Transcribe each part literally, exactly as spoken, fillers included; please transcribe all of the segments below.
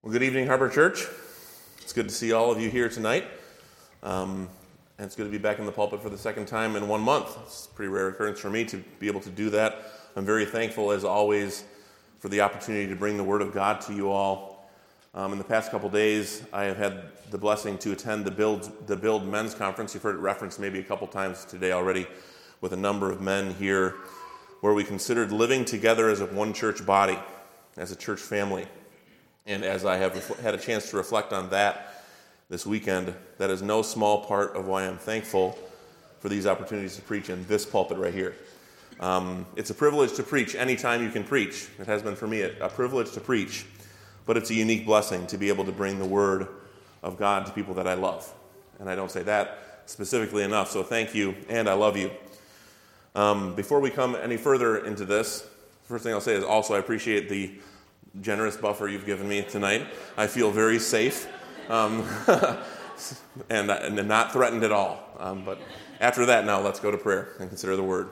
Well, good evening, Harbor Church. It's good to see all of you here tonight. Um, and it's good to be back in the pulpit for the second time in one month. It's a pretty rare occurrence for me to be able to do that. I'm very thankful, as always, for the opportunity to bring the Word of God to you all. Um, in the past couple days, I have had the blessing to attend the Build, the Build Men's Conference. You've heard it referenced maybe a couple times today already with a number of men here, where we considered living together as a one church body, as a church family. And as I have ref- had a chance to reflect on that this weekend, that is no small part of why I'm thankful for these opportunities to preach in this pulpit right here. Um, it's a privilege to preach anytime you can preach. It has been for me a, a privilege to preach, but it's a unique blessing to be able to bring the Word of God to people that I love. And I don't say that specifically enough, so thank you, and I love you. Um, before we come any further into this, the first thing I'll say is also I appreciate the generous buffer you've given me tonight. I feel very safe um, and, and not threatened at all. Um, but after that, now let's go to prayer and consider the Word.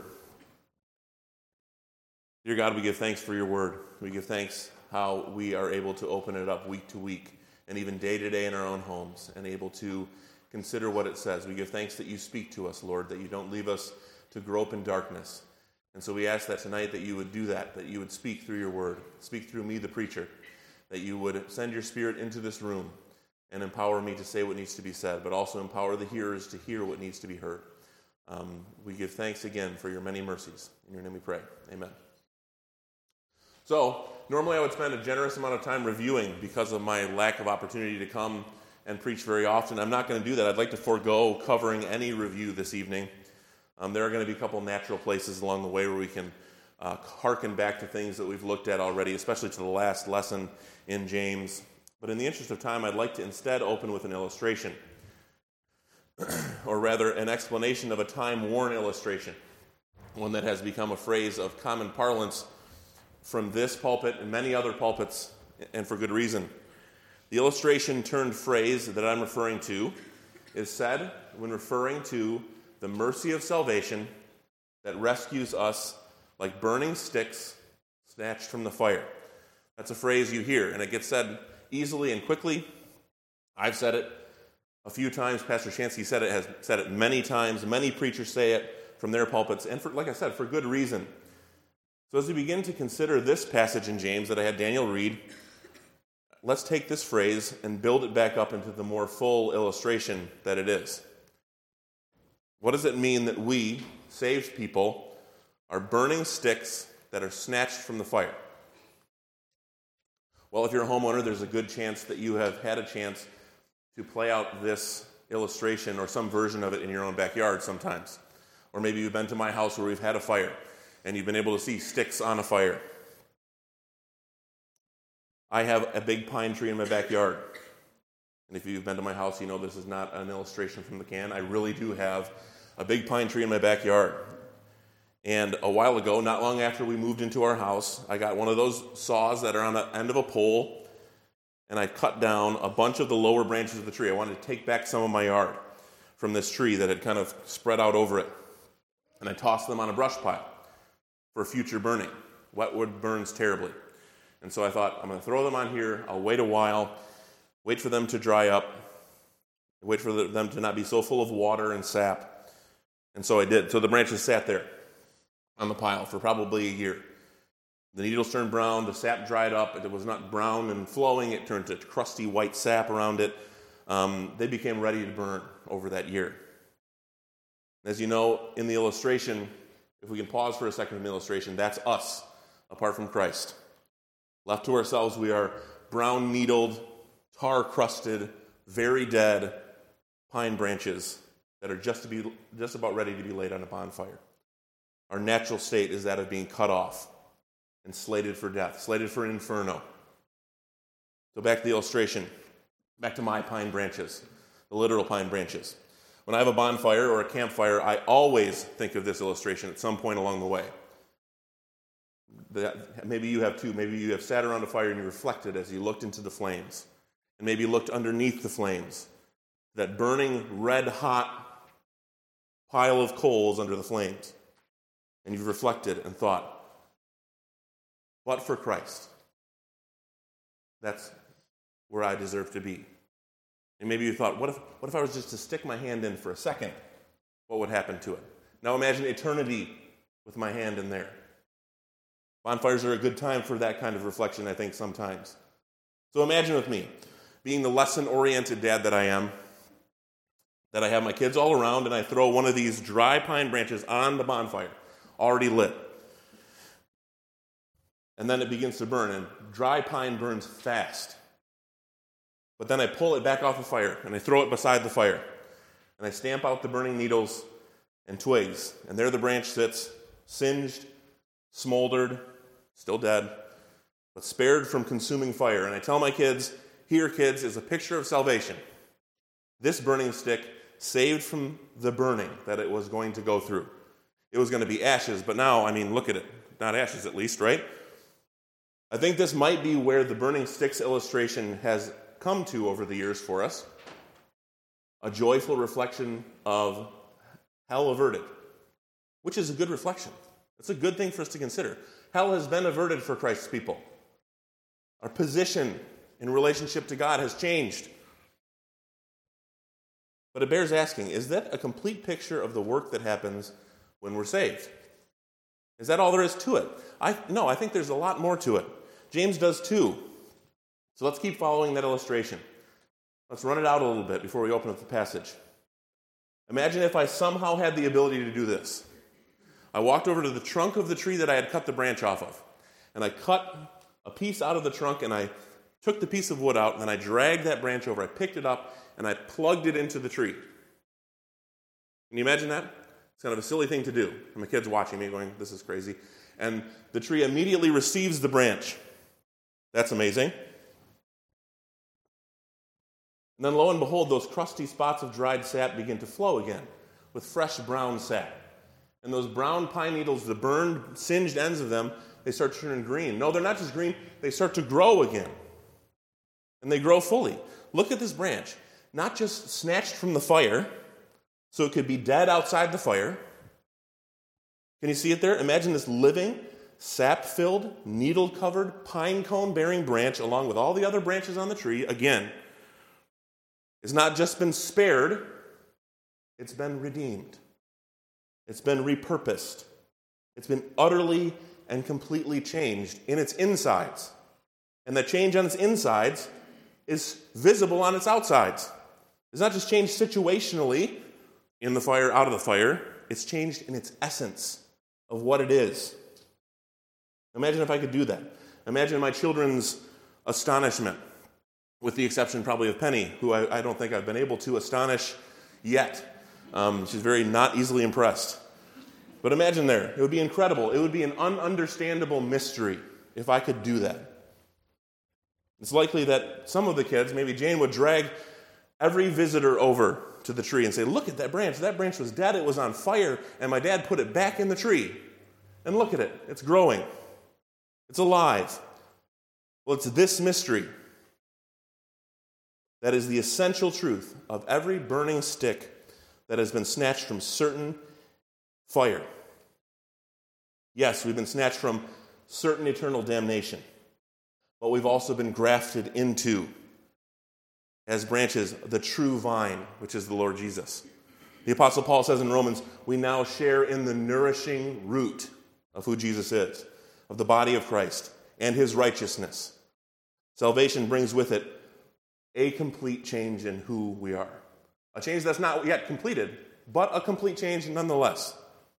Dear God, we give thanks for your Word. We give thanks how we are able to open it up week to week and even day to day in our own homes and able to consider what it says. We give thanks that you speak to us, Lord, that you don't leave us to grope in darkness. And so we ask that tonight that you would do that, that you would speak through your word, speak through me, the preacher, that you would send your Spirit into this room and empower me to say what needs to be said, but also empower the hearers to hear what needs to be heard. Um, we give thanks again for your many mercies. In your name we pray. Amen. So, normally I would spend a generous amount of time reviewing because of my lack of opportunity to come and preach very often. I'm not going to do that. I'd like to forego covering any review this evening. Um, there are going to be a couple natural places along the way where we can uh, hearken back to things that we've looked at already, especially to the last lesson in James. But in the interest of time, I'd like to instead open with an illustration, or rather an explanation of a time-worn illustration, one that has become a phrase of common parlance from this pulpit and many other pulpits, and for good reason. The illustration-turned phrase that I'm referring to is said when referring to the mercy of salvation that rescues us like burning sticks snatched from the fire. That's a phrase you hear, and it gets said easily and quickly. I've said it a few times. Pastor Shansky said it, has said it many times. Many preachers say it from their pulpits, and for, like I said, for good reason. So as we begin to consider this passage in James that I had Daniel read, let's take this phrase and build it back up into the more full illustration that it is. What does it mean that we, saved people, are burning sticks that are snatched from the fire? Well, if you're a homeowner, there's a good chance that you have had a chance to play out this illustration or some version of it in your own backyard sometimes. Or maybe you've been to my house where we've had a fire and you've been able to see sticks on a fire. I have a big pine tree in my backyard. And if you've been to my house, you know this is not an illustration from the can. I really do have a big pine tree in my backyard. And a while ago, not long after we moved into our house, I got one of those saws that are on the end of a pole, and I cut down a bunch of the lower branches of the tree. I wanted to take back some of my yard from this tree that had kind of spread out over it. And I tossed them on a brush pile for future burning. Wet wood burns terribly. And so I thought, I'm going to throw them on here. I'll wait a while. Wait for them to dry up. Wait for them to not be so full of water and sap. And so I did. So the branches sat there on the pile for probably a year. The needles turned brown. The sap dried up. It was not brown and flowing. It turned to crusty white sap around it. Um, they became ready to burn over that year. As you know, in the illustration, if we can pause for a second in the illustration, that's us, apart from Christ. Left to ourselves, we are brown-needled, tar-crusted, very dead pine branches that are just to be just about ready to be laid on a bonfire. Our natural state is that of being cut off and slated for death, slated for an inferno. So back to the illustration, back to my pine branches, the literal pine branches. When I have a bonfire or a campfire, I always think of this illustration at some point along the way. That, maybe you have too. Maybe you have sat around a fire and you reflected as you looked into the flames. And maybe you looked underneath the flames. That burning, red-hot pile of coals under the flames. And you've reflected and thought, but for Christ. That's where I deserve to be. And maybe you thought, what if, what if I was just to stick my hand in for a second? What would happen to it? Now imagine eternity with my hand in there. Bonfires are a good time for that kind of reflection, I think, sometimes. So imagine with me, being the lesson-oriented dad that I am, that I have my kids all around, and I throw one of these dry pine branches on the bonfire, already lit. And then it begins to burn, and dry pine burns fast. But then I pull it back off the fire, and I throw it beside the fire. And I stamp out the burning needles and twigs. And there the branch sits, singed, smoldered, still dead, but spared from consuming fire. And I tell my kids, here, kids, is a picture of salvation. This burning stick saved from the burning that it was going to go through. It was going to be ashes, but now, I mean, look at it. Not ashes at least, right? I think this might be where the burning sticks illustration has come to over the years for us. A joyful reflection of hell averted, which is a good reflection. It's a good thing for us to consider. Hell has been averted for Christ's people. Our position in relationship to God has changed. But it bears asking, is that a complete picture of the work that happens when we're saved? Is that all there is to it? I, no, I think there's a lot more to it. James does too. So let's keep following that illustration. Let's run it out a little bit before we open up the passage. Imagine if I somehow had the ability to do this. I walked over to the trunk of the tree that I had cut the branch off of, and I cut a piece out of the trunk, and I took the piece of wood out, and then I dragged that branch over. I picked it up, and I plugged it into the tree. Can you imagine that? It's kind of a silly thing to do. And my kid's watching me going, this is crazy. And the tree immediately receives the branch. That's amazing. And then lo and behold, those crusty spots of dried sap begin to flow again with fresh brown sap. And those brown pine needles, the burned, singed ends of them, they start to turn green. No, they're not just green, they start to grow again. And they grow fully. Look at this branch. Not just snatched from the fire, so it could be dead outside the fire. Can you see it there? Imagine this living, sap-filled, needle-covered, pine cone-bearing branch along with all the other branches on the tree, again, it's not just been spared, it's been redeemed. It's been repurposed. It's been utterly and completely changed in its insides. And the change on its insides is visible on its outsides. It's not just changed situationally, in the fire, out of the fire. It's changed in its essence of what it is. Imagine if I could do that. Imagine my children's astonishment, with the exception probably of Penny, who I, I don't think I've been able to astonish yet. Um, she's very not easily impressed. But imagine there. It would be incredible. It would be an ununderstandable mystery if I could do that. It's likely that some of the kids, maybe Jane, would drag every visitor over to the tree and say, look at that branch. That branch was dead. It was on fire, and my dad put it back in the tree. And look at it. It's growing. It's alive. Well, it's this mystery that is the essential truth of every burning stick that has been snatched from certain fire. Yes, we've been snatched from certain eternal damnation, but we've also been grafted into, as branches, the true vine, which is the Lord Jesus. The Apostle Paul says in Romans, we now share in the nourishing root of who Jesus is, of the body of Christ, and his righteousness. Salvation brings with it a complete change in who we are. A change that's not yet completed, but a complete change nonetheless.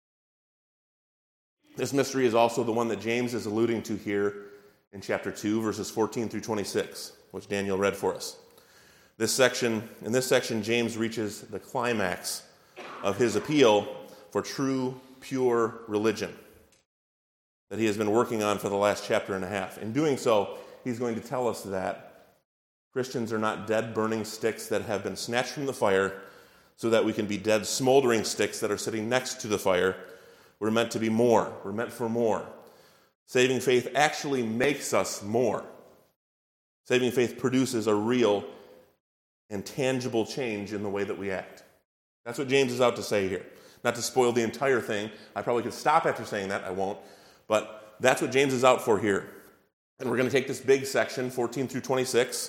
This mystery is also the one that James is alluding to here in chapter two, verses fourteen through twenty-six, which Daniel read for us. This section, in this section, James reaches the climax of his appeal for true, pure religion that he has been working on for the last chapter and a half. In doing so, he's going to tell us that Christians are not dead, burning sticks that have been snatched from the fire so that we can be dead, smoldering sticks that are sitting next to the fire. We're meant to be more. We're meant for more. Saving faith actually makes us more. Saving faith produces a real and tangible change in the way that we act. That's what James is out to say here. Not to spoil the entire thing. I probably could stop after saying that. I won't. But that's what James is out for here. And we're going to take this big section, fourteen through twenty-six,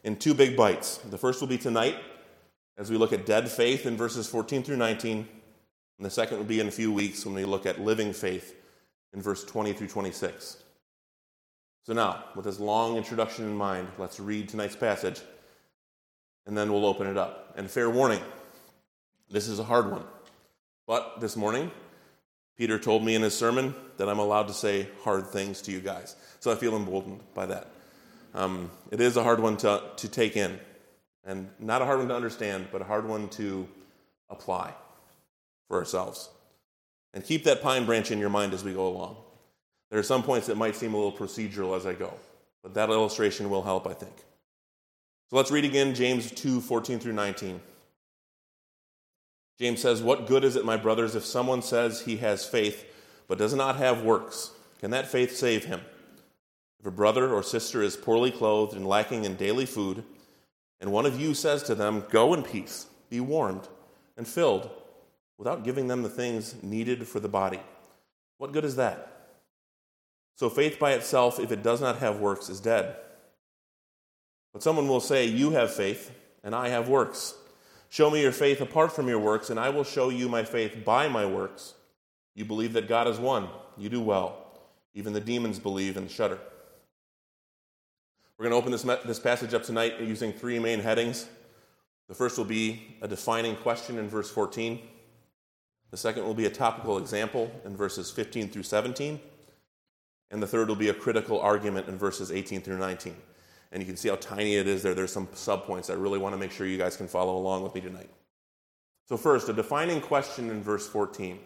in two big bites. The first will be tonight as we look at dead faith in verses fourteen through nineteen, and the second will be in a few weeks when we look at living faith in verse twenty through twenty-six. So now, with this long introduction in mind, let's read tonight's passage, and then we'll open it up. And fair warning, this is a hard one. But this morning, Peter told me in his sermon that I'm allowed to say hard things to you guys. So I feel emboldened by that. Um, it is a hard one to, to take in. And not a hard one to understand, but a hard one to apply for ourselves. And keep that pine branch in your mind as we go along. There are some points that might seem a little procedural as I go, but that illustration will help, I think. So let's read again James two, fourteen through nineteen. James says, "What good is it, my brothers, if someone says he has faith but does not have works? Can that faith save him? If a brother or sister is poorly clothed and lacking in daily food, and one of you says to them, 'Go in peace, be warmed and filled,' without giving them the things needed for the body, what good is that? So faith by itself, if it does not have works, is dead. But someone will say, 'You have faith, and I have works. Show me your faith apart from your works, and I will show you my faith by my works. You believe that God is one. You do well. Even the demons believe and shudder.'" We're going to open this, this passage up tonight using three main headings. The first will be a defining question in verse fourteen. The second will be a topical example in verses fifteen through seventeen. And the third will be a critical argument in verses eighteen through nineteen. And you can see how tiny it is there. There's some subpoints I really want to make sure you guys can follow along with me tonight. So first, a defining question in verse fourteen.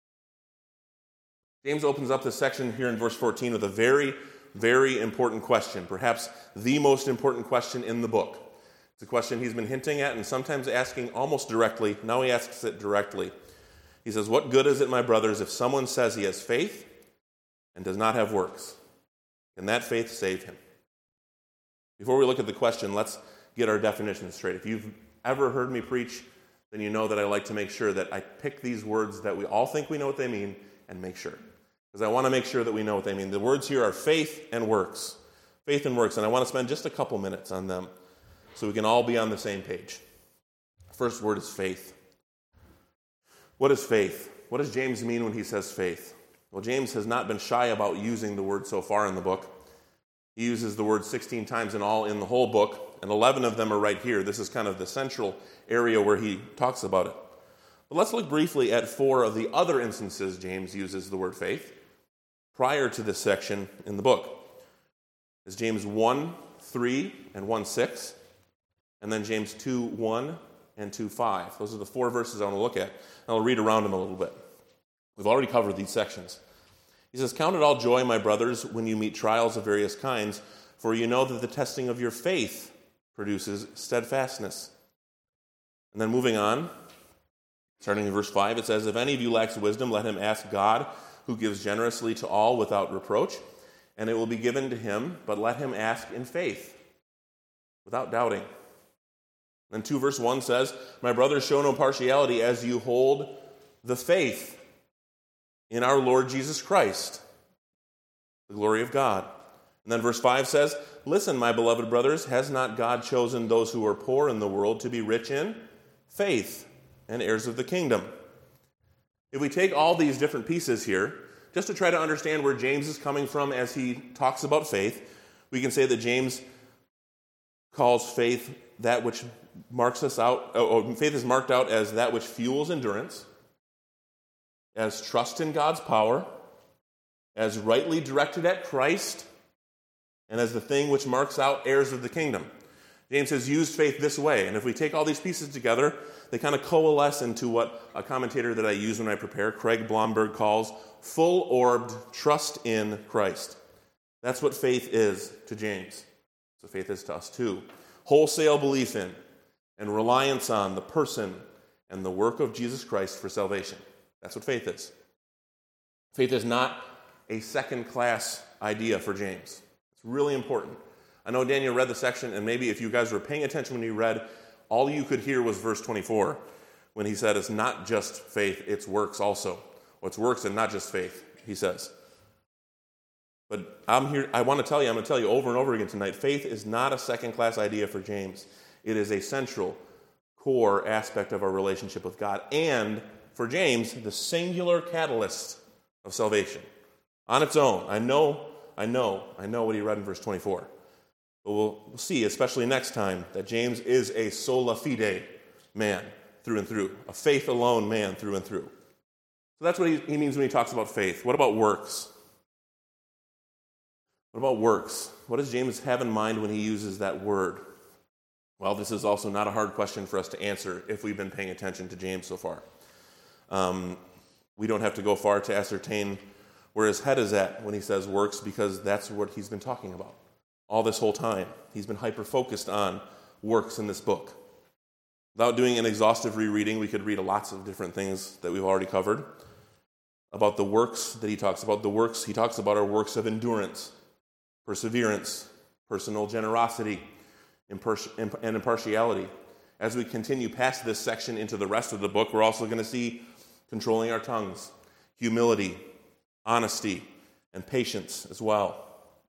James opens up this section here in verse fourteen with a very, very important question, perhaps the most important question in the book. It's a question he's been hinting at and sometimes asking almost directly. Now he asks it directly. He says, "What good is it, my brothers, if someone says he has faith and does not have works? Can that faith save him?" Before we look at the question, let's get our definition straight. If you've ever heard me preach, then you know that I like to make sure that I pick these words that we all think we know what they mean and make sure. Because I want to make sure that we know what they mean. The words here are faith and works. Faith and works, and I want to spend just a couple minutes on them so we can all be on the same page. First word is faith. What is faith? What does James mean when he says faith? Well, James has not been shy about using the word so far in the book. He uses the word sixteen times in all in the whole book, and eleven of them are right here. This is kind of the central area where he talks about it. But let's look briefly at four of the other instances James uses the word faith prior to this section in the book. It's James one, three, and one, six, and then James two, one, and two, five. Those are the four verses I want to look at, and I'll read around them a little bit. We've already covered these sections. He says, "Count it all joy, my brothers, when you meet trials of various kinds, for you know that the testing of your faith produces steadfastness." And then moving on, starting in verse five, it says, "If any of you lacks wisdom, let him ask God, who gives generously to all without reproach, and it will be given to him, but let him ask in faith, without doubting." Then two verse one says, "My brothers, show no partiality as you hold the faith in our Lord Jesus Christ, the glory of God." And then verse five says, "Listen, my beloved brothers, has not God chosen those who are poor in the world to be rich in faith and heirs of the kingdom?" If we take all these different pieces here, just to try to understand where James is coming from as he talks about faith, we can say that James calls faith that which marks us out, or faith is marked out as that which fuels endurance, as trust in God's power, as rightly directed at Christ, and as the thing which marks out heirs of the kingdom. James has used faith this way, and if we take all these pieces together, they kind of coalesce into what a commentator that I use when I prepare, Craig Blomberg, calls full-orbed trust in Christ. That's what faith is to James. So faith is to us too. Wholesale belief in and reliance on the person and the work of Jesus Christ for salvation. That's what faith is. Faith is not a second-class idea for James. It's really important. I know Daniel read the section, and maybe if you guys were paying attention when you read, all you could hear was verse twenty-four, when he said it's not just faith, it's works also. Well, it's works and not just faith, he says. But I'm here, I want to tell you, I'm going to tell you over and over again tonight, faith is not a second-class idea for James. It is a central, core aspect of our relationship with God, and for James, the singular catalyst of salvation. On its own, I know, I know, I know what he read in verse twenty-four. But we'll, we'll see, especially next time, that James is a sola fide man through and through, a faith alone man through and through. So that's what he, he means when he talks about faith. What about works? What about works? What does James have in mind when he uses that word? Well, this is also not a hard question for us to answer if we've been paying attention to James so far. Um, we don't have to go far to ascertain where his head is at when he says works, because that's what he's been talking about all this whole time. He's been hyper-focused on works in this book. Without doing an exhaustive rereading, we could read lots of different things that we've already covered about the works that he talks about. The works he talks about are works of endurance, perseverance, personal generosity, impers- and impartiality. As we continue past this section into the rest of the book, we're also going to see controlling our tongues, humility, honesty, and patience as well.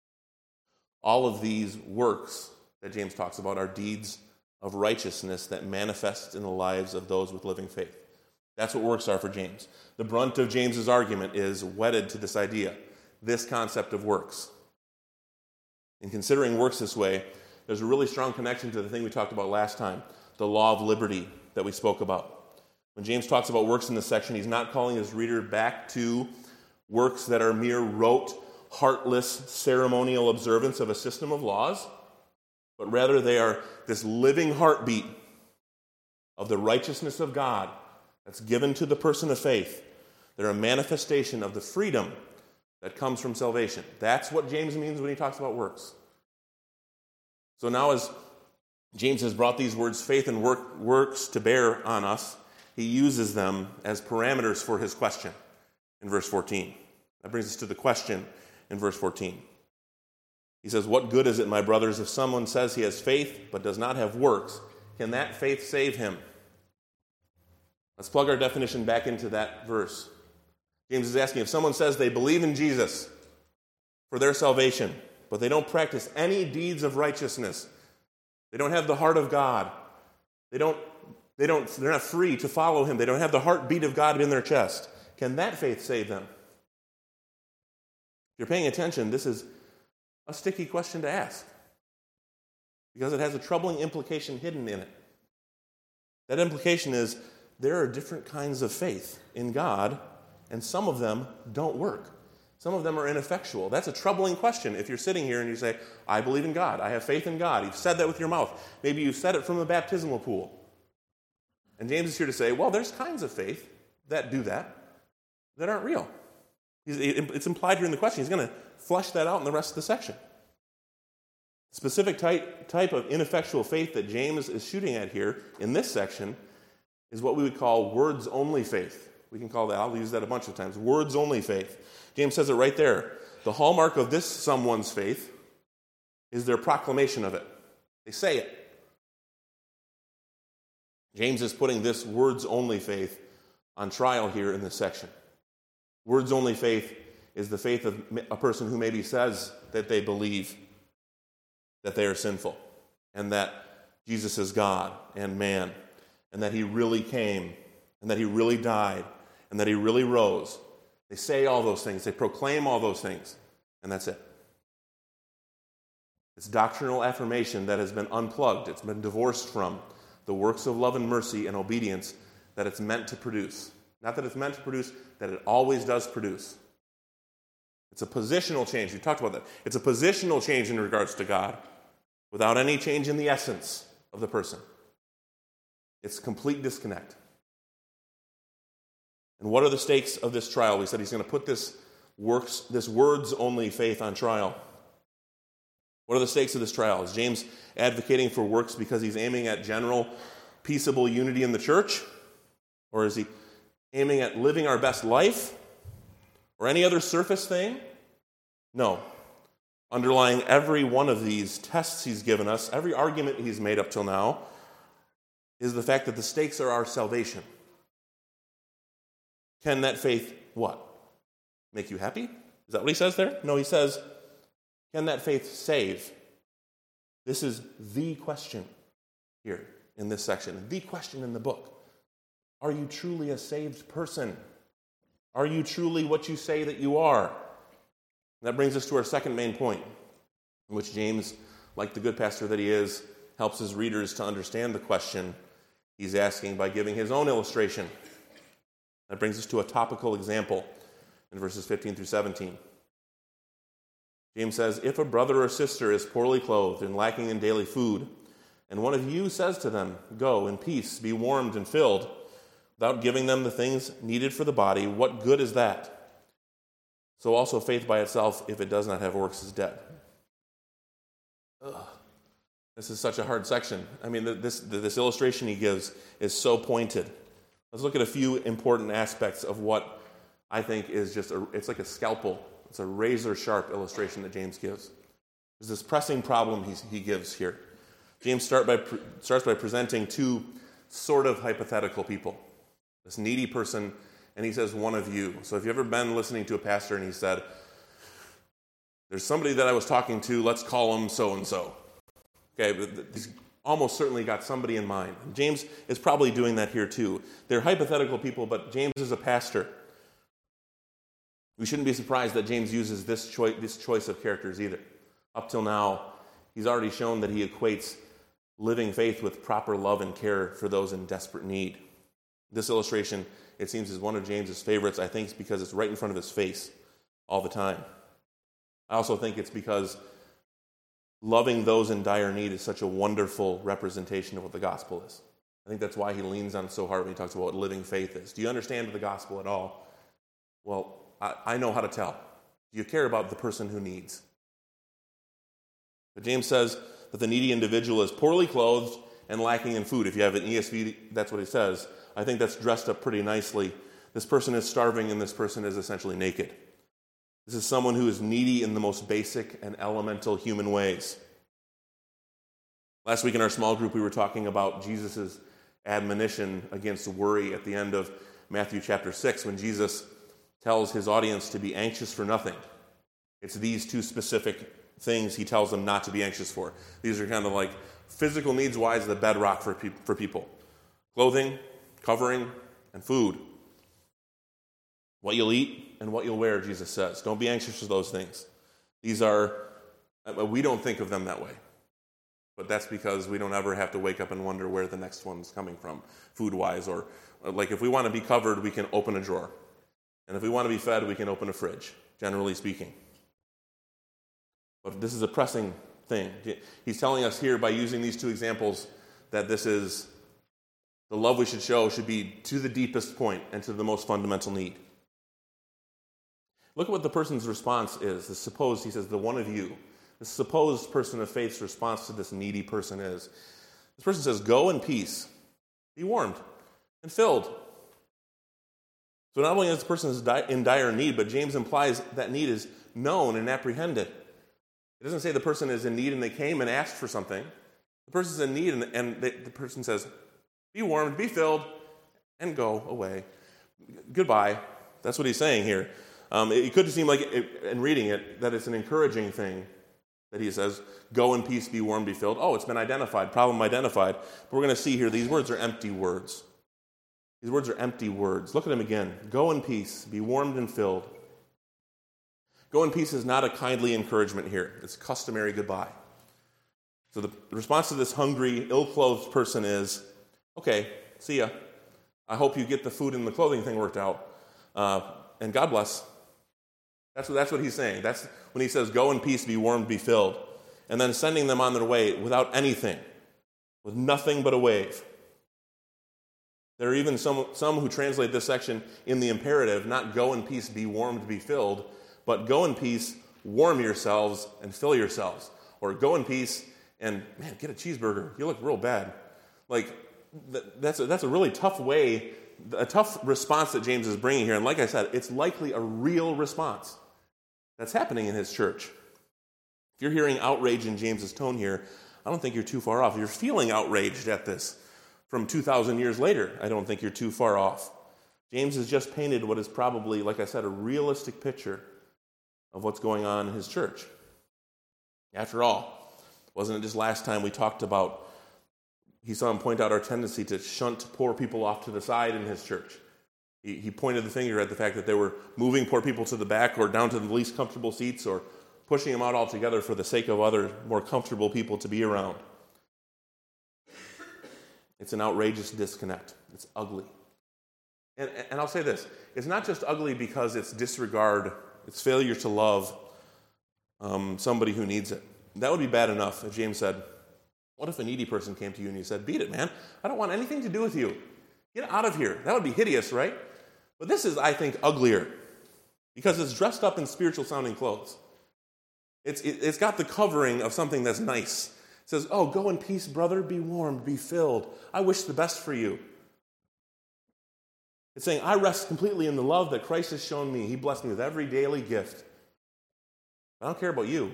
All of these works that James talks about are deeds of righteousness that manifest in the lives of those with living faith. That's what works are for James. The brunt of James's argument is wedded to this idea, this concept of works. In considering works this way, there's a really strong connection to the thing we talked about last time, the law of liberty that we spoke about. When James talks about works in this section, he's not calling his reader back to works that are mere rote, heartless, ceremonial observance of a system of laws, but rather they are this living heartbeat of the righteousness of God that's given to the person of faith. They're a manifestation of the freedom that comes from salvation. That's what James means when he talks about works. So now as James has brought these words, faith and work, works, to bear on us, he uses them as parameters for his question in verse fourteen. That brings us to the question in verse fourteen. He says, "What good is it, my brothers, if someone says he has faith but does not have works? Can that faith save him?" Let's plug our definition back into that verse. James is asking, if someone says they believe in Jesus for their salvation, but they don't practice any deeds of righteousness, they don't have the heart of God, they don't, they don't, they're not free to follow him, they don't have the heartbeat of God in their chest, can that faith save them? If you're paying attention, this is a sticky question to ask, because it has a troubling implication hidden in it. That implication is there are different kinds of faith in God, and some of them don't work. Some of them are ineffectual. That's a troubling question if you're sitting here and you say, I believe in God, I have faith in God. You've said that with your mouth. Maybe you've said it from a baptismal pool. And James is here to say, well, there's kinds of faith that do that, that aren't real. It's implied here in the question. He's going to flesh that out in the rest of the section. The specific type, type of ineffectual faith that James is shooting at here in this section is what we would call words-only faith. We can call that, I'll use that a bunch of times, words-only faith. James says it right there. The hallmark of this someone's faith is their proclamation of it. They say it. James is putting this words-only faith on trial here in this section. Words-only faith is the faith of a person who maybe says that they believe that they are sinful and that Jesus is God and man, and that he really came, and that he really died, and that he really rose. They say all those things. They proclaim all those things, and that's it. It's doctrinal affirmation that has been unplugged. It's been divorced from the works of love and mercy and obedience that it's meant to produce. Not that it's meant to produce, that it always does produce. It's a positional change. We talked about that. It's a positional change in regards to God without any change in the essence of the person. It's complete disconnect. And what are the stakes of this trial? We said he's going to put this works, this words-only faith on trial. What are the stakes of this trial? Is James advocating for works because he's aiming at general peaceable unity in the church? Or is he aiming at living our best life? Or any other surface thing? No. Underlying every one of these tests he's given us, every argument he's made up till now, is the fact that the stakes are our salvation. Can that faith, what? Make you happy? Is that what he says there? No, he says, can that faith save? This is the question here in this section, the question in the book. Are you truly a saved person? Are you truly what you say that you are? And that brings us to our second main point, in which James, like the good pastor that he is, helps his readers to understand the question he's asking by giving his own illustration. That brings us to a topical example in verses fifteen through seventeen. James says, if a brother or sister is poorly clothed and lacking in daily food, and one of you says to them, go in peace, be warmed and filled, without giving them the things needed for the body, what good is that? So also faith by itself, if it does not have works, is dead. Ugh. This is such a hard section. I mean, this, this illustration he gives is so pointed. Let's look at a few important aspects of what I think is just, a, it's like a scalpel. It's a razor-sharp illustration that James gives. There's this pressing problem he, he gives here. James start by, starts by presenting two sort of hypothetical people. This needy person, and he says, one of you. So if you've ever been listening to a pastor and he said, there's somebody that I was talking to, let's call him so-and-so. Okay, but he's almost certainly got somebody in mind. And James is probably doing that here too. They're hypothetical people, but James is a pastor. We shouldn't be surprised that James uses this choice, this choice of characters either. Up till now, he's already shown that he equates living faith with proper love and care for those in desperate need. This illustration, it seems, is one of James's favorites. I think it's because it's right in front of his face all the time. I also think it's because loving those in dire need is such a wonderful representation of what the gospel is. I think that's why he leans on it so hard when he talks about what living faith is. Do you understand the gospel at all? Well, I, I know how to tell. Do you care about the person who needs? But James says that the needy individual is poorly clothed and lacking in food. If you have an E S V, that's what he says. I think that's dressed up pretty nicely. This person is starving and this person is essentially naked. This is someone who is needy in the most basic and elemental human ways. Last week in our small group, we were talking about Jesus' admonition against worry at the end of Matthew chapter six, when Jesus tells his audience to be anxious for nothing. It's these two specific things he tells them not to be anxious for. These are kind of like physical needs-wise the bedrock for, pe- for people. Clothing, covering, and food. What you'll eat and what you'll wear, Jesus says. Don't be anxious for those things. These are, we don't think of them that way. But that's because we don't ever have to wake up and wonder where the next one's coming from, food-wise. Or like if we want to be covered, we can open a drawer. And if we want to be fed, we can open a fridge, generally speaking. But this is a pressing thing. He's telling us here by using these two examples that this is the love we should show should be to the deepest point and to the most fundamental need. Look at what the person's response is. The supposed, he says, the one of you. The supposed person of faith's response to this needy person is, this person says, go in peace, be warmed and filled. So not only is the person in dire need, but James implies that need is known and apprehended. It doesn't say the person is in need and they came and asked for something. The person's in need and, and they, the person says, be warmed, be filled, and go away. Goodbye. That's what he's saying here. Um, it, it could seem like, it, in reading it, that it's an encouraging thing that he says, go in peace, be warmed, be filled. Oh, it's been identified, problem identified. But we're going to see here, these words are empty words. These words are empty words. Look at them again. Go in peace, be warmed and filled. Go in peace is not a kindly encouragement here. It's a customary goodbye. So the response to this hungry, ill-clothed person is, okay, see ya. I hope you get the food and the clothing thing worked out. Uh, and God bless. That's what, that's what he's saying. That's when he says, go in peace, be warmed, be filled. And then sending them on their way without anything, with nothing but a wave. There are even some, some who translate this section in the imperative, not go in peace, be warmed, be filled, but go in peace, warm yourselves, and fill yourselves. Or go in peace and, man, get a cheeseburger. You look real bad. Like, that's a, that's a really tough way, a tough response that James is bringing here. And like I said, it's likely a real response that's happening in his church. If you're hearing outrage in James's tone here, I don't think you're too far off. If you're feeling outraged at this from two thousand years later, I don't think you're too far off. James has just painted what is probably, like I said, a realistic picture of what's going on in his church. After all, wasn't it just last time we talked about, he saw him point out our tendency to shunt poor people off to the side in his church. He, he pointed the finger at the fact that they were moving poor people to the back or down to the least comfortable seats or pushing them out altogether for the sake of other more comfortable people to be around. It's an outrageous disconnect. It's ugly. And, and I'll say this, it's not just ugly because it's disregard, it's failure to love um, somebody who needs it. That would be bad enough if James said, what if a needy person came to you and you said, beat it, man. I don't want anything to do with you. Get out of here. That would be hideous, right? But this is, I think, uglier because it's dressed up in spiritual-sounding clothes. It's, it, it's got the covering of something that's nice. It says, oh, go in peace, brother. Be warmed, be filled. I wish the best for you. It's saying, I rest completely in the love that Christ has shown me. He blessed me with every daily gift. I don't care about you.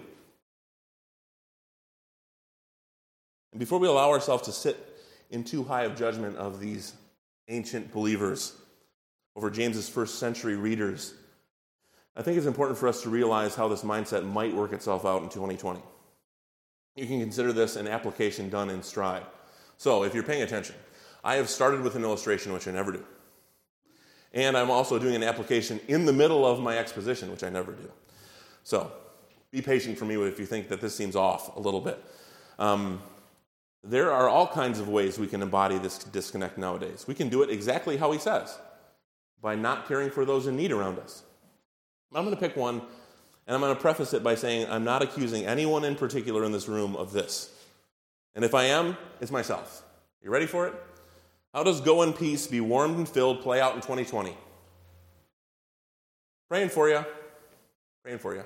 And before we allow ourselves to sit in too high of judgment of these ancient believers over James's first century readers, I think it's important for us to realize how this mindset might work itself out in twenty twenty. You can consider this an application done in stride. So, if you're paying attention, I have started with an illustration, which I never do. And I'm also doing an application in the middle of my exposition, which I never do. So, be patient for me if you think that this seems off a little bit. Um, there are all kinds of ways we can embody this disconnect nowadays. We can do it exactly how he says, by not caring for those in need around us. I'm going to pick one, and I'm going to preface it by saying I'm not accusing anyone in particular in this room of this. And if I am, it's myself. You ready for it? How does go in peace, be warmed and filled play out in twenty twenty? Praying for you. Praying for you.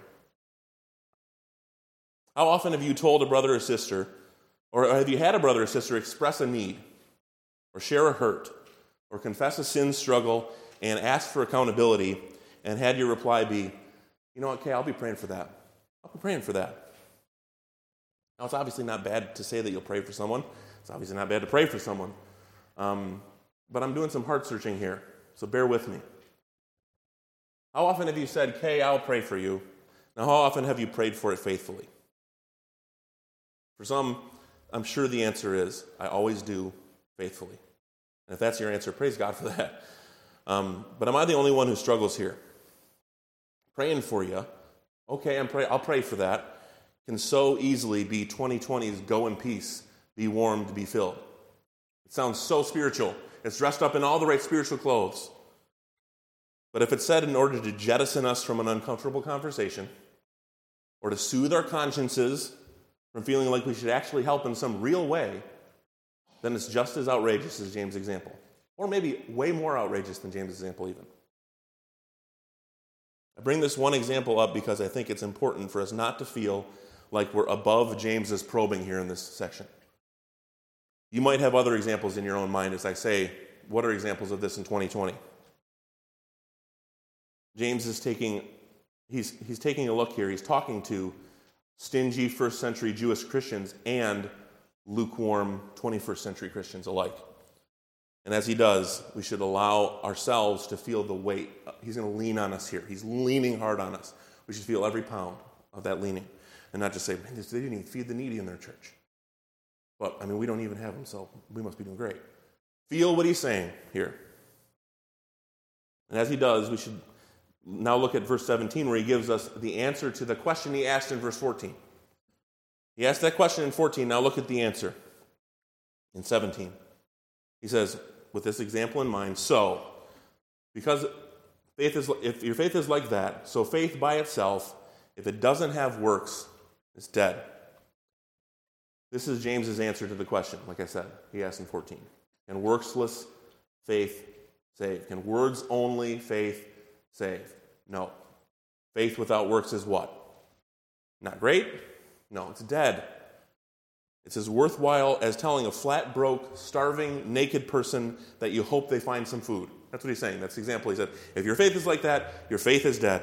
How often have you told a brother or sister, or have you had a brother or sister express a need, or share a hurt, or confess a sin struggle, and ask for accountability, and had your reply be, you know what, Kay, I'll be praying for that. I'll be praying for that. Now, it's obviously not bad to say that you'll pray for someone. It's obviously not bad to pray for someone. Um, but I'm doing some heart searching here, so bear with me. How often have you said, Kay, I'll pray for you? Now, how often have you prayed for it faithfully? For some, I'm sure the answer is, I always do faithfully. And if that's your answer, praise God for that. Um, but am I the only one who struggles here? Praying for you, okay, I'm pray- I'll pray for that, can so easily be twenty twenty's go in peace, be warmed, be filled. It sounds so spiritual. It's dressed up in all the right spiritual clothes. But if it's said in order to jettison us from an uncomfortable conversation, or to soothe our consciences from feeling like we should actually help in some real way, then it's just as outrageous as James' example. Or maybe way more outrageous than James' example even. I bring this one example up because I think it's important for us not to feel like we're above James's probing here in this section. You might have other examples in your own mind as I say, what are examples of this in twenty twenty? James is taking, he's, he's taking a look here. He's talking to stingy first century Jewish Christians and lukewarm twenty-first century Christians alike. And as he does, we should allow ourselves to feel the weight. He's going to lean on us here. He's leaning hard on us. We should feel every pound of that leaning and not just say, man, they didn't even feed the needy in their church. But, I mean, we don't even have them, so we must be doing great. Feel what he's saying here. And as he does, we should now look at verse seventeen where he gives us the answer to the question he asked in verse fourteen. He asked that question in fourteen. Now look at the answer in seventeen. He says, with this example in mind, so, because faith is, if your faith is like that, so faith by itself, if it doesn't have works, is dead. This is James's answer to the question, like I said, he asked in fourteen. Can worksless faith save? Can words only faith save? No. Faith without works is what? Not great? No, it's dead. It's as worthwhile as telling a flat, broke, starving, naked person that you hope they find some food. That's what he's saying. That's the example. He said, if your faith is like that, your faith is dead.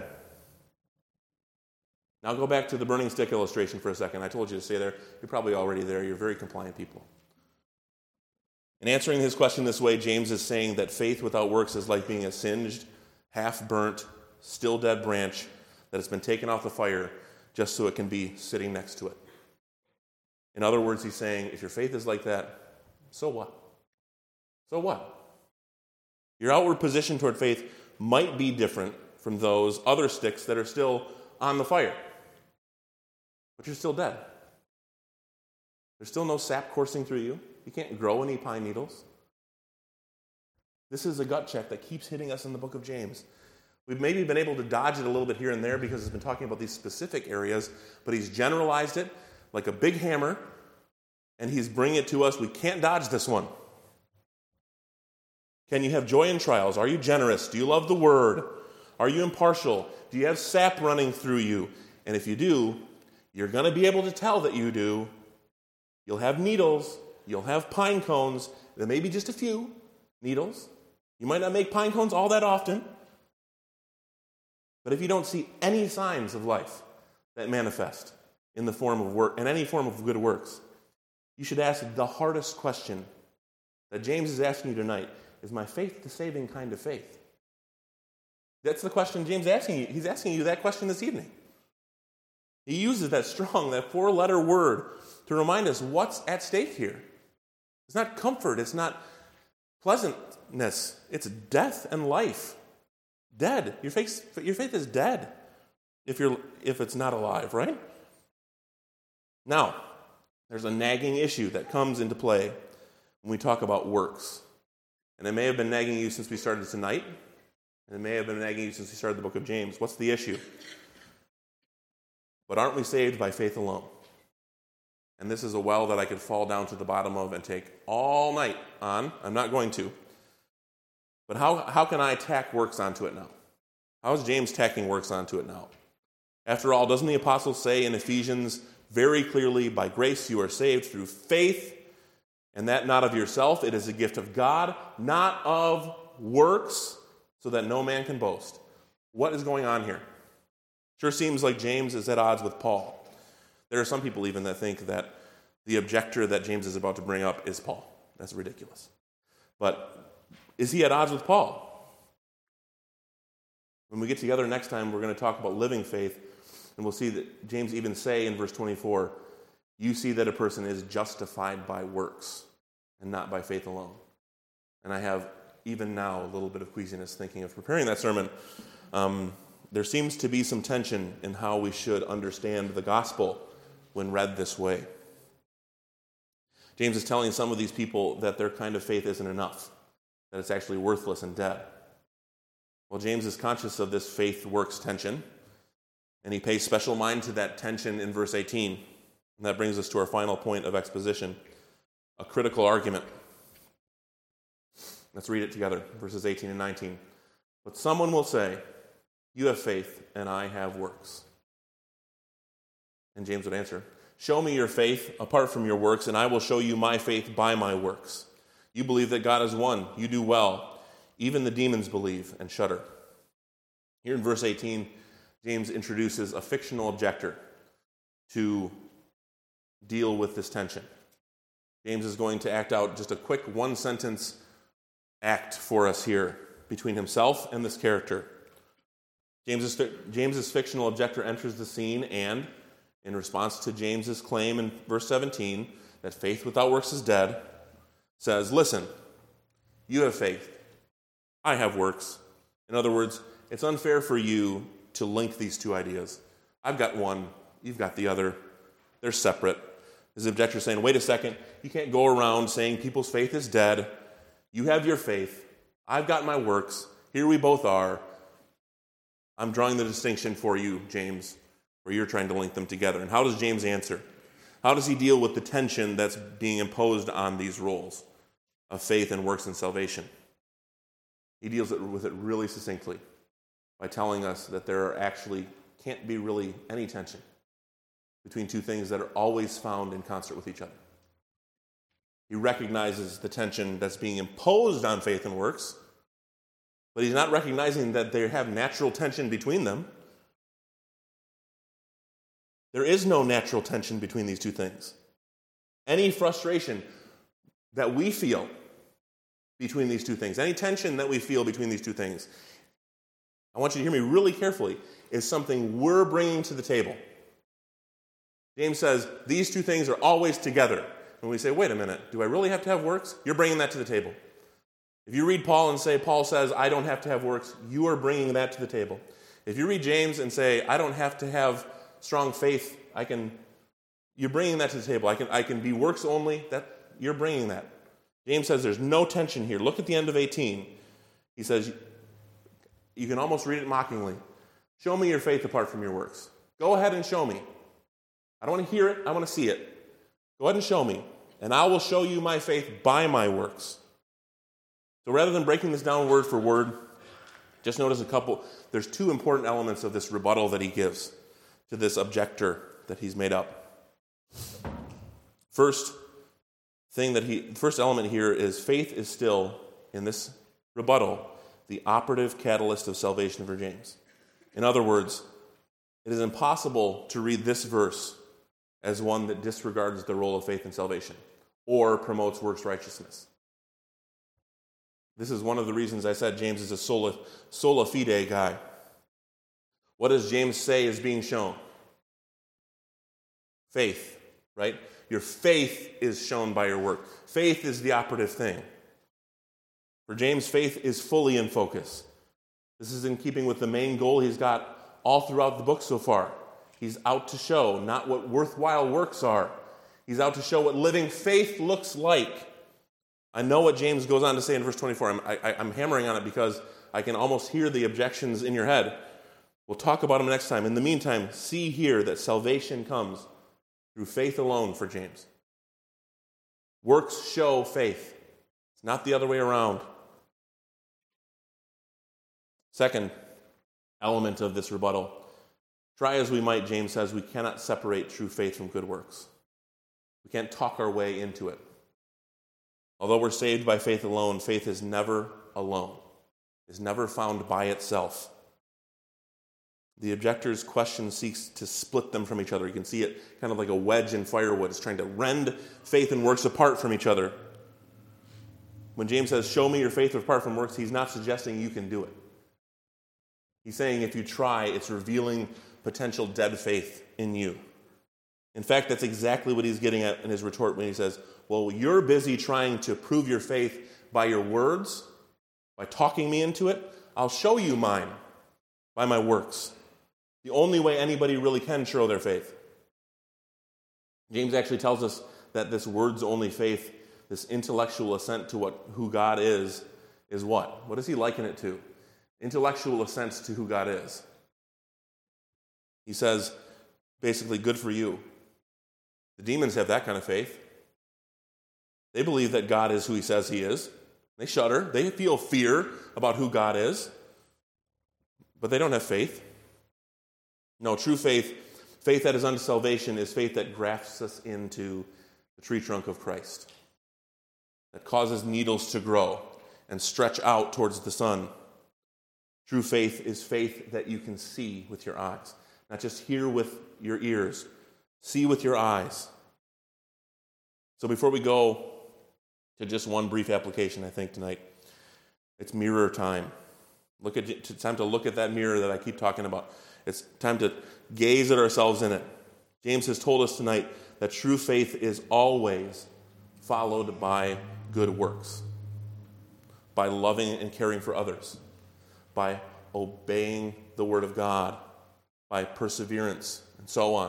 Now go back to the burning stick illustration for a second. I told you to stay there. You're probably already there. You're very compliant people. In answering his question this way, James is saying that faith without works is like being a singed, half-burnt, still dead branch that it's been taken off the fire just so it can be sitting next to it. In other words, he's saying, if your faith is like that, so what? So what? Your outward position toward faith might be different from those other sticks that are still on the fire, but you're still dead. There's still no sap coursing through you. You can't grow any pine needles. This is a gut check that keeps hitting us in the book of James. We've maybe been able to dodge it a little bit here and there because he's been talking about these specific areas, but he's generalized it like a big hammer, and he's bringing it to us. We can't dodge this one. Can you have joy in trials? Are you generous? Do you love the word? Are you impartial? Do you have sap running through you? And if you do, you're going to be able to tell that you do. You'll have needles. You'll have pine cones. There may be just a few needles. You might not make pine cones all that often. But if you don't see any signs of life that manifest in the form of work, in any form of good works, you should ask the hardest question that James is asking you tonight. Is my faith the saving kind of faith? That's the question James is asking you. He's asking you that question this evening. He uses that strong, that four-letter word to remind us what's at stake here. It's not comfort. It's not pleasantness. It's death and life. Dead. Your faith, your faith is dead if you're if it's not alive, right? Now, there's a nagging issue that comes into play when we talk about works. And it may have been nagging you since we started tonight, and it may have been nagging you since we started the book of James. What's the issue? But aren't we saved by faith alone? And this is a well that I could fall down to the bottom of and take all night on. I'm not going to. But how, how can I tack works onto it now? How is James tacking works onto it now? After all, doesn't the apostle say in Ephesians very clearly, by grace you are saved through faith, and that not of yourself, it is a gift of God, not of works, so that no man can boast. What is going on here? Sure seems like James is at odds with Paul. There are some people even that think that the objector that James is about to bring up is Paul. That's ridiculous. But is he at odds with Paul? When we get together next time, we're going to talk about living faith, and we'll see that James even say in verse twenty-four, you see that a person is justified by works and not by faith alone. And I have, even now, a little bit of queasiness thinking of preparing that sermon. Um, there seems to be some tension in how we should understand the gospel when read this way. James is telling some of these people that their kind of faith isn't enough, that it's actually worthless and dead. Well, James is conscious of this faith-works tension, and he pays special mind to that tension in verse eighteen. And that brings us to our final point of exposition, a critical argument. Let's read it together, verses eighteen and nineteen. But someone will say, you have faith, and I have works. And James would answer, show me your faith apart from your works, and I will show you my faith by my works. You believe that God is one. You do well. Even the demons believe and shudder. Here in verse eighteen, James introduces a fictional objector to deal with this tension. James is going to act out just a quick one-sentence act for us here between himself and this character. James's, James's fictional objector enters the scene and, in response to James's claim in verse seventeen that faith without works is dead, says, listen, you have faith, I have works. In other words, it's unfair for you to link these two ideas. I've got one, you've got the other. They're separate. His objector is saying, wait a second, you can't go around saying people's faith is dead. You have your faith. I've got my works. Here we both are. I'm drawing the distinction for you, James, where you're trying to link them together. And how does James answer? How does he deal with the tension that's being imposed on these roles of faith and works and salvation? He deals with it really succinctly by telling us that there actually can't be really any tension between two things that are always found in concert with each other. He recognizes the tension that's being imposed on faith and works, but he's not recognizing that they have natural tension between them. There is no natural tension between these two things. Any frustration that we feel between these two things, any tension that we feel between these two things, I want you to hear me really carefully. is something we're bringing to the table. James says these two things are always together. And we say, wait a minute, do I really have to have works? You're bringing that to the table. If you read Paul and say, Paul says, I don't have to have works, you are bringing that to the table. If you read James and say, I don't have to have strong faith, I can, you're bringing that to the table. I can, I can be works only, that you're bringing that. James says there's no tension here. Look at the end of eighteen. He says, you can almost read it mockingly. Show me your faith apart from your works. Go ahead and show me. I don't want to hear it, I want to see it. Go ahead and show me, and I will show you my faith by my works. So rather than breaking this down word for word, just notice a couple, there's two important elements of this rebuttal that he gives to this objector that he's made up. First thing that he, first element here is faith is still, in this rebuttal, the operative catalyst of salvation for James. In other words, it is impossible to read this verse as one that disregards the role of faith in salvation or promotes works righteousness. This is one of the reasons I said James is a sola, sola fide guy. What does James say is being shown? Faith, right? Your faith is shown by your work. Faith is the operative thing. For James, faith is fully in focus. This is in keeping with the main goal he's got all throughout the book so far. He's out to show not what worthwhile works are. He's out to show what living faith looks like. I know what James goes on to say in verse twenty-four. I'm, I, I'm hammering on it because I can almost hear the objections in your head. We'll talk about them next time. In the meantime, see here that salvation comes through faith alone for James. Works show faith. It's not the other way around. Second element of this rebuttal. Try as we might, James says, we cannot separate true faith from good works. We can't talk our way into it. Although we're saved by faith alone, faith is never alone, is never found by itself. The objector's question seeks to split them from each other. You can see it kind of like a wedge in firewood. It's trying to rend faith and works apart from each other. When James says, show me your faith apart from works, he's not suggesting you can do it. He's saying if you try, it's revealing potential dead faith in you. In fact, that's exactly what he's getting at in his retort when he says, well, you're busy trying to prove your faith by your words, by talking me into it. I'll show you mine by my works. The only way anybody really can show their faith. James actually tells us that this words-only faith, this intellectual assent to what who God is, is what? What does he liken it to? Intellectual assent to who God is. He says, basically, good for you. The demons have that kind of faith. They believe that God is who he says he is. They shudder. They feel fear about who God is. But they don't have faith. No, true faith, faith that is unto salvation, is faith that grafts us into the tree trunk of Christ. That causes needles to grow and stretch out towards the sun. True faith is faith that you can see with your eyes. Not just hear with your ears. See with your eyes. So before we go to just one brief application, I think, tonight, it's mirror time. Look at it's time to look at that mirror that I keep talking about. It's time to gaze at ourselves in it. James has told us tonight that true faith is always followed by good works, by loving and caring for others, by obeying the word of God, by perseverance, and so on.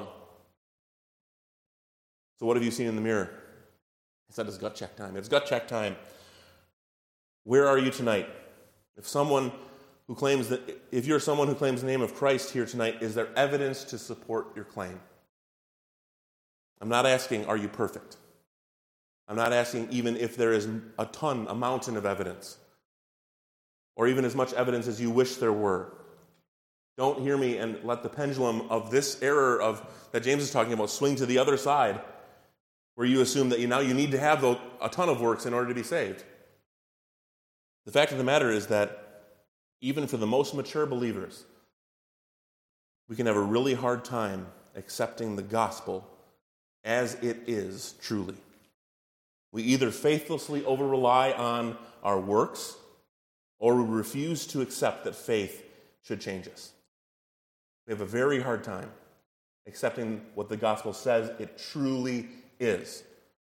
So what have you seen in the mirror? He said it's gut check time. It's gut check time. Where are you tonight? If someone who claims that, if you're someone who claims the name of Christ here tonight, is there evidence to support your claim? I'm not asking, are you perfect? I'm not asking even if there is a ton, a mountain of evidence, or even as much evidence as you wish there were. Don't hear me and let the pendulum of this error of that James is talking about swing to the other side, where you assume that you now you need to have a ton of works in order to be saved. The fact of the matter is that even for the most mature believers, we can have a really hard time accepting the gospel as it is truly. We either faithlessly over-rely on our works, or we refuse to accept that faith should change us. We have a very hard time accepting what the gospel says it truly is.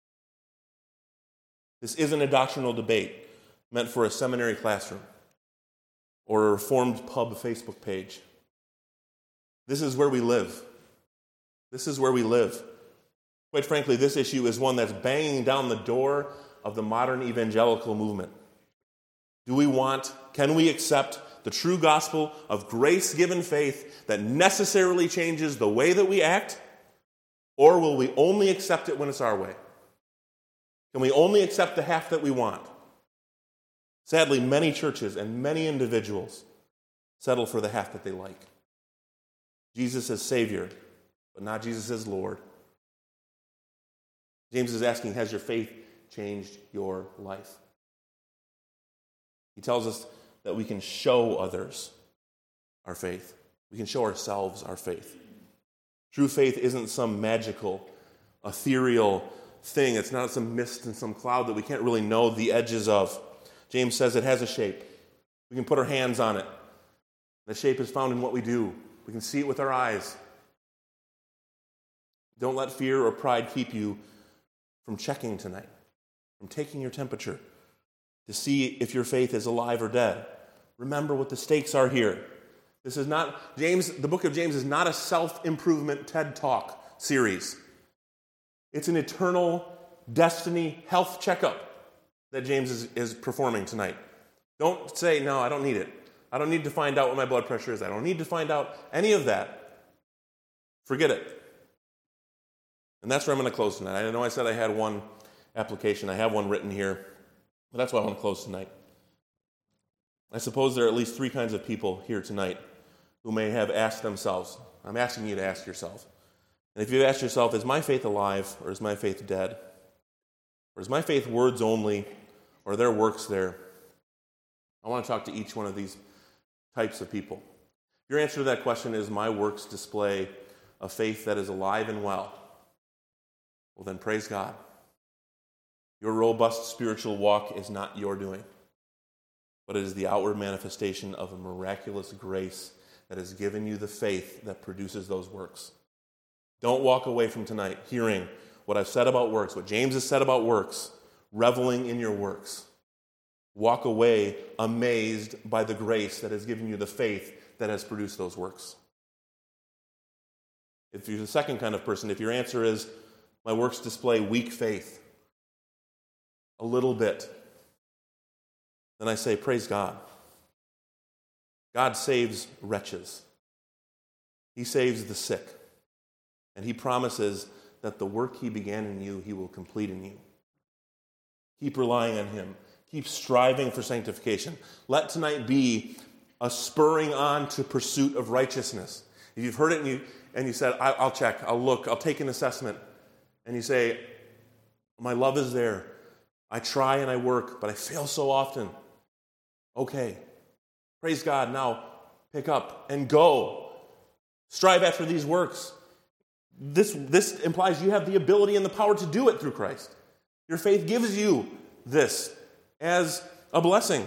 This isn't a doctrinal debate meant for a seminary classroom or a Reformed pub Facebook page. This is where we live. This is where we live. Quite frankly, this issue is one that's banging down the door of the modern evangelical movement. Do we want, can we accept the true gospel of grace-given faith that necessarily changes the way that we act? Or will we only accept it when it's our way? Can we only accept the half that we want? Sadly, many churches and many individuals settle for the half that they like. Jesus as Savior, but not Jesus as Lord. James is asking, has your faith changed your life? He tells us that we can show others our faith. We can show ourselves our faith. True faith isn't some magical, ethereal thing. It's not some mist and some cloud that we can't really know the edges of. James says it has a shape. We can put our hands on it. The shape is found in what we do. We can see it with our eyes. Don't let fear or pride keep you from checking tonight, from taking your temperature to see if your faith is alive or dead. Remember what the stakes are here. This is not, James, the book of James is not a self-improvement TED Talk series. It's an eternal destiny health checkup that James is, is performing tonight. Don't say, no, I don't need it. I don't need to find out what my blood pressure is. I don't need to find out any of that. Forget it. And that's where I'm going to close tonight. I know I said I had one application. I have one written here. But that's why I want to close tonight. I suppose there are at least three kinds of people here tonight who may have asked themselves. I'm asking you to ask yourself. And if you ask yourself, is my faith alive or is my faith dead? Or is my faith words only or are there works there? I want to talk to each one of these types of people. If your answer to that question is my works display a faith that is alive and well, well then praise God. Your robust spiritual walk is not your doing, but it is the outward manifestation of a miraculous grace that has given you the faith that produces those works. Don't walk away from tonight hearing what I've said about works, what James has said about works, reveling in your works. Walk away amazed by the grace that has given you the faith that has produced those works. If you're the second kind of person, if your answer is, my works display weak faith, a little bit, then I say, praise God. God saves wretches. He saves the sick. And he promises that the work he began in you, he will complete in you. Keep relying on him. Keep striving for sanctification. Let tonight be a spurring on to pursuit of righteousness. If you've heard it and you, and you said, I'll check, I'll look, I'll take an assessment, and you say, my love is there. I try and I work, but I fail so often. Okay. Praise God. Now pick up and go. Strive after these works. This, this implies you have the ability and the power to do it through Christ. Your faith gives you this as a blessing.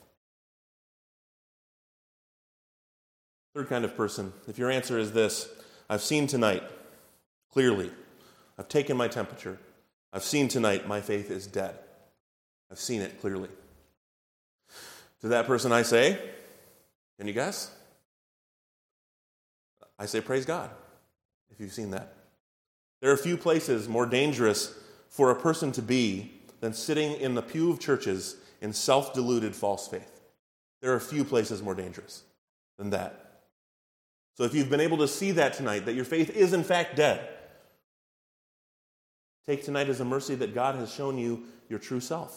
Third kind of person, if your answer is this, I've seen tonight clearly. I've taken my temperature. I've seen tonight my faith is dead. I've seen it clearly. To that person I say, can you guess? I say praise God, if you've seen that. There are few places more dangerous for a person to be than sitting in the pew of churches in self-deluded false faith. There are few places more dangerous than that. So if you've been able to see that tonight, that your faith is in fact dead, take tonight as a mercy that God has shown you your true self.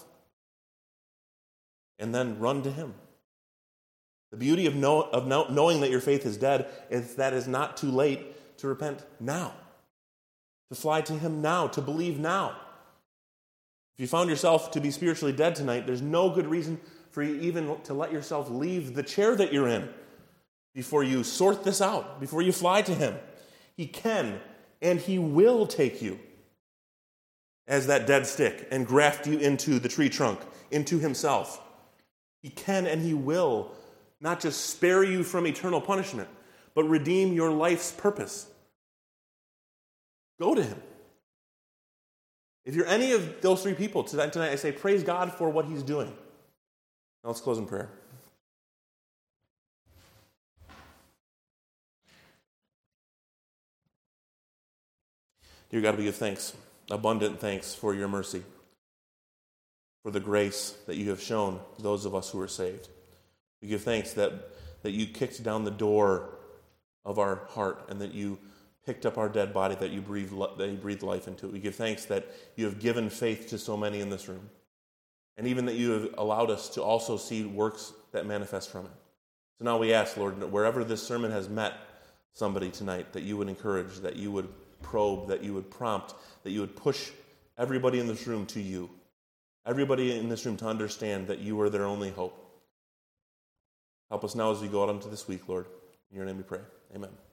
And then run to him. The beauty of, know, of know, knowing that your faith is dead is that it's not too late to repent now. To fly to him now, to believe now. If you found yourself to be spiritually dead tonight, there's no good reason for you even to let yourself leave the chair that you're in before you sort this out, before you fly to him. He can and he will take you as that dead stick and graft you into the tree trunk, into himself. He can and he will not just spare you from eternal punishment, but redeem your life's purpose. Go to him. If you're any of those three people tonight, tonight I say praise God for what he's doing. Now let's close in prayer. Dear God, we give thanks, abundant thanks for your mercy, for the grace that you have shown those of us who are saved. We give thanks that, that you kicked down the door of our heart and that you picked up our dead body, that you breathed, that you breathed life into it. We give thanks that you have given faith to so many in this room, and even that you have allowed us to also see works that manifest from it. So now we ask, Lord, wherever this sermon has met somebody tonight, that you would encourage, that you would probe, that you would prompt, that you would push everybody in this room to you. Everybody in this room to understand that you are their only hope. Help us now as we go out into this week, Lord. In your name we pray. Amen.